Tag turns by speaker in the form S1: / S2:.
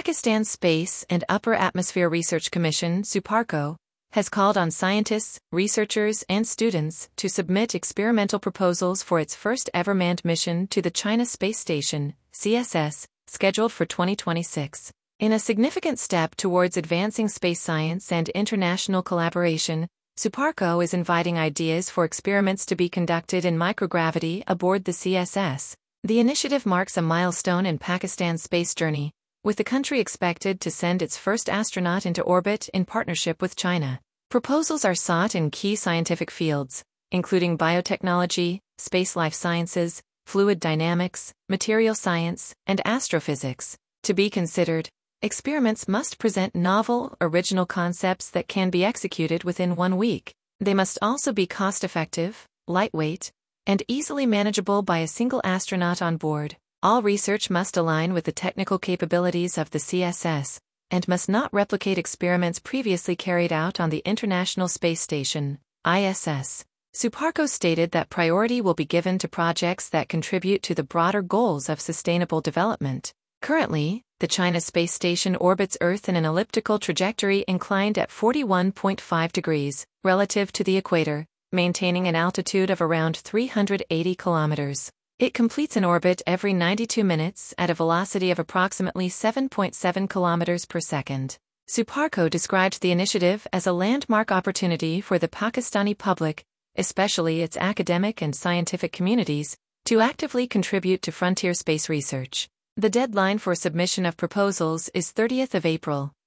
S1: Pakistan Space and Upper Atmosphere Research Commission (SUPARCO) has called on scientists, researchers, and students to submit experimental proposals for its first-ever manned mission to the China Space Station (CSS), scheduled for 2026. In a significant step towards advancing space science and international collaboration, SUPARCO is inviting ideas for experiments to be conducted in microgravity aboard the CSS. The initiative marks a milestone in Pakistan's space journey, with the country expected to send its first astronaut into orbit in partnership with China. Proposals are sought in key scientific fields, including biotechnology, space life sciences, fluid dynamics, material science, and astrophysics. To be considered, experiments must present novel, original concepts that can be executed within 1 week. They must also be cost-effective, lightweight, and easily manageable by a single astronaut on board. All research must align with the technical capabilities of the CSS, and must not replicate experiments previously carried out on the International Space Station, ISS. SUPARCO stated that priority will be given to projects that contribute to the broader goals of sustainable development. Currently, the China Space Station orbits Earth in an elliptical trajectory inclined at 41.5 degrees relative to the equator, maintaining an altitude of around 380 kilometers. It completes an orbit every 92 minutes at a velocity of approximately 7.7 kilometers per second. SUPARCO described the initiative as a landmark opportunity for the Pakistani public, especially its academic and scientific communities, to actively contribute to frontier space research. The deadline for submission of proposals is 30th of April.